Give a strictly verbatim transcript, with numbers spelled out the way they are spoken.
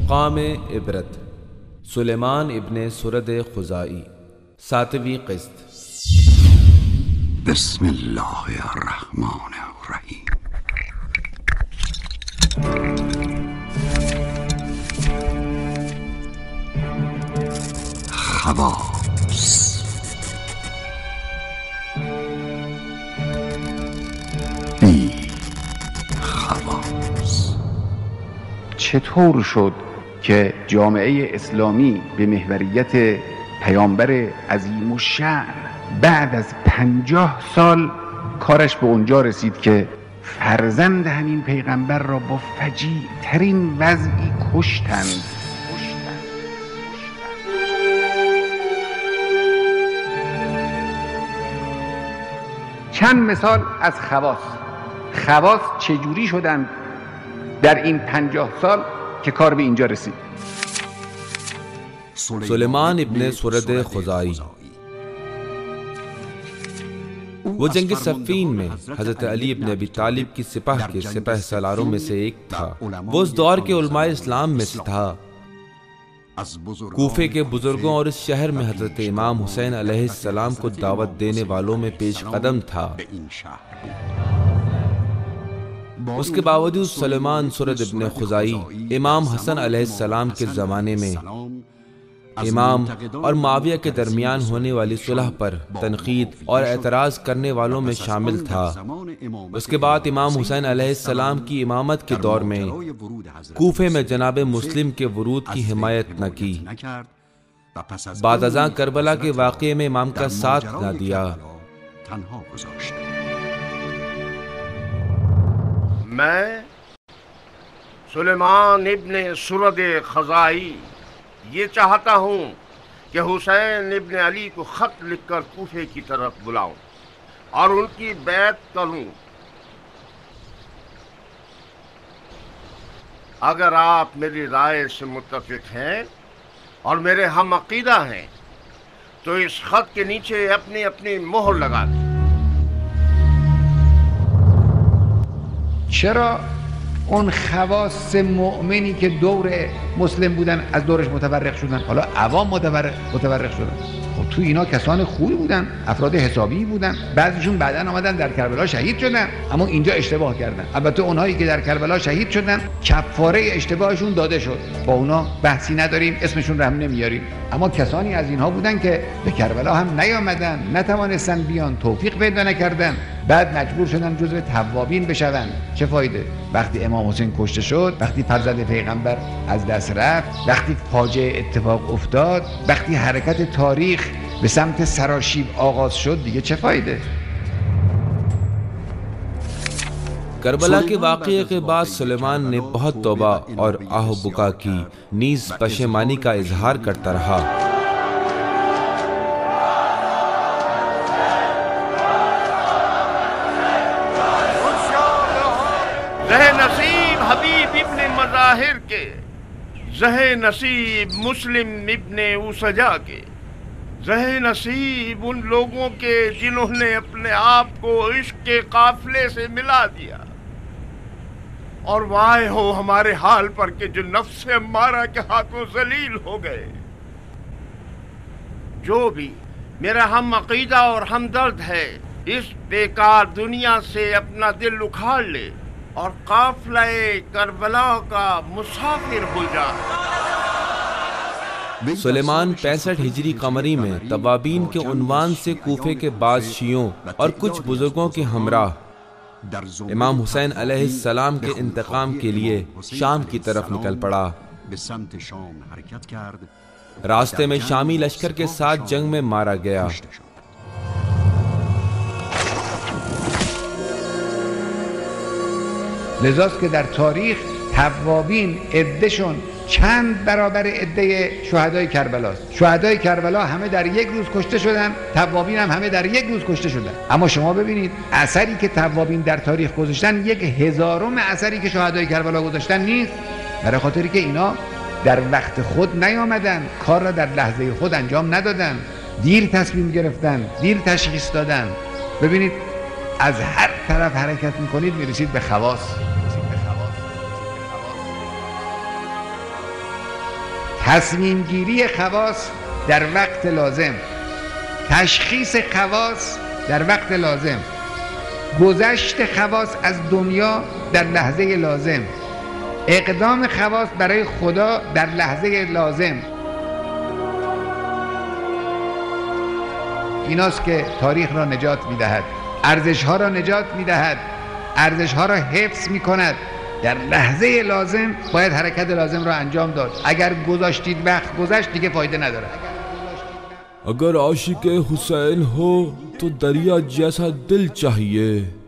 مقام عبرت سلیمان ابن سرد خزائی ساتویں قسط۔ بسم اللہ الرحمن الرحیم۔ خواص بی خواص. چطور شد که جامعه اسلامی به محوریت پیامبر عظیم الشأن بعد از پنجاه سال کارش به اونجا رسید که فرزند همین پیغمبر را با فجیع ترین وضعی کشتند؟ چند مثال از خواص. خواص چجوری شدند در این پنجاه سال که کار به اینجا رسید؟ سلیمان ابن سرد خزائی وہ جنگ صفین میں حضرت علی ابن ابی طالب کی سپاہ کے سپہ سالاروں میں سے ایک تھا۔ وہ اس دور کے علماء اسلام میں سے تھا۔ کوفے کے بزرگوں اور اس شہر میں حضرت امام حسین علیہ السلام کو دعوت دینے والوں میں پیش قدم تھا۔ اس کے باوجود سلیمان سرد ابن خزائی امام حسن علیہ السلام کے زمانے میں امام اور معاویہ کے درمیان ہونے والی صلح پر تنقید اور اعتراض کرنے والوں میں شامل تھا۔ اس کے بعد امام حسین علیہ السلام کی امامت کے دور میں کوفے میں جناب مسلم کے ورود کی حمایت نہ کی، بعد ازاں کربلا کے واقعے میں امام کا ساتھ نہ دیا۔ میں سلیمان ابن سرد خزائی یہ چاہتا ہوں کہ حسین ابن علی کو خط لکھ کر کوفے کی طرف بلاؤں اور ان کی بیعت کروں۔ اگر آپ میری رائے سے متفق ہیں اور میرے ہم عقیدہ ہیں تو اس خط کے نیچے اپنی اپنی مہر لگا دیں۔ چرا اون خواص مؤمنی که دور مسلم بودن از دورش متفرق شدن؟ حالا عوام متفرق متفرق شدن. خب تو اینا کسان خوبی بودن، افراد حسابی بودن، بعضیشون بعداً آمدن در کربلا شهید شدن، اما اینجا اشتباه کردن. البته اونایی که در کربلا شهید شدن کفاره اشتباهشون داده شد، با اونا بحثی نداریم، اسمشون رو هم نمیاریم. اما کسانی از اینها بودن که به کربلا هم نیامدن، نتوانستن بیان، توفیق پیدا نکردن، بعد مجبور شدن جزو توابین بشون. چه فایده؟ وقتی امام حسین کشته شد، وقتی فرزند پیغمبر از دست رفت، وقتی فاجعه اتفاق افتاد، وقتی حرکت تاریخ به سمت سراشیب آغاز شد، دیگه چه فایده؟ کربلا کے واقعے کے بعد سلیمان نے بہت توبہ اور آہ و بکا کی، نیز پشیمانی کا اظہار کرتا رہا۔ زہ نصیب حبیب ابن مظاہر کے، زہ نصیب مسلم ابن اوسجا کے، زہ نصیب ان لوگوں کے جنہوں نے اپنے آپ کو عشق کے قافلے سے ملا دیا، اور وائے ہو ہمارے حال پر کہ جو نفس امارہ کے ہاتھوں ذلیل ہو گئے۔ جو بھی میرا ہم عقیدہ اور ہمدرد ہے اس بیکار دنیا سے اپنا دل اکھاڑ لے اور قافلہ کربلا کا مسافر ہو جائے۔ سلیمان پینسٹھ ہجری قمری میں توابین کے عنوان سے کوفے کے بعض شیعوں اور کچھ بزرگوں کے ہمراہ امام حسین علیہ السلام کے انتقام کے لیے شام کی طرف نکل پڑا۔ راستے میں شامی لشکر کے ساتھ جنگ میں مارا گیا۔ لذاست که در تاریخ توابین عدهشون چند برابر عده شهدای کربلاست. شهدای کربلا همه در یک روز کشته شدن، توابین هم همه در یک روز کشته شدن. اما شما ببینید اثری که توابین در تاریخ گذاشتن یک هزارم اثری که شهدای کربلا گذاشتن نیست، برای خاطری که اینا در وقت خود نیامدن، کار را در لحظه خود انجام ندادن، دیر تصمیم گرفتن، دیر تشخیص دادن. ببینید از هر طرف حرکت میکنید میرسید به خواص. تصمیم گیری خواص در وقت لازم، تشخیص خواص در وقت لازم، گذشت خواص از دنیا در لحظه لازم، اقدام خواص برای خدا در لحظه لازم. ایناست که تاریخ را نجات می‌دهد، ارزش‌ها را نجات می‌دهد، ارزش‌ها را حفظ می‌کند. در لحظه لازم باید حرکت لازم را انجام داد. اگر گذاشتید وقت گذشت دیگه فایده نداره. अगर आशिक हुसैन हो तो दरिया जैसा दिल चाहिए।